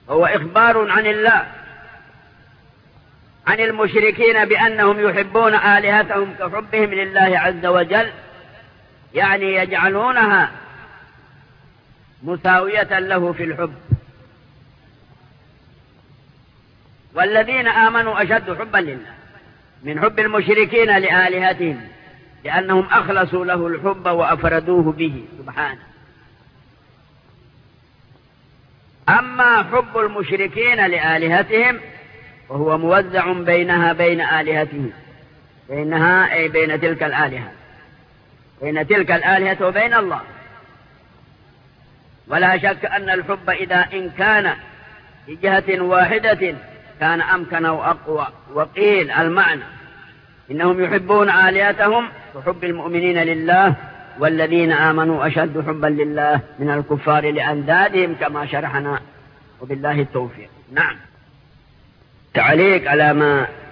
هو إخبار عن الله عن المشركين بأنهم يحبون آلهتهم كحبهم لله عز وجل، يعني يجعلونها مساوية له في الحب. والذين آمنوا أشد حبا لله من حب المشركين لآلهتهم، لأنهم أخلصوا له الحب وأفردوه به سبحانه. أما حب المشركين لآلهتهم وهو موزع بينها بين آلهتهم، بينها أي بين تلك الآلهة، بين تلك الآلهة وبين الله. ولا شك أن الحب إن كان في جهة واحدة كان أمكن وأقوى. وقيل المعنى إنهم يحبون آلهتهم كحب المؤمنين لله، والذين آمنوا أشد حبا لله من الكفار لأندادهم كما شرحنا، وبالله التوفيق. نعم. تعليق على ما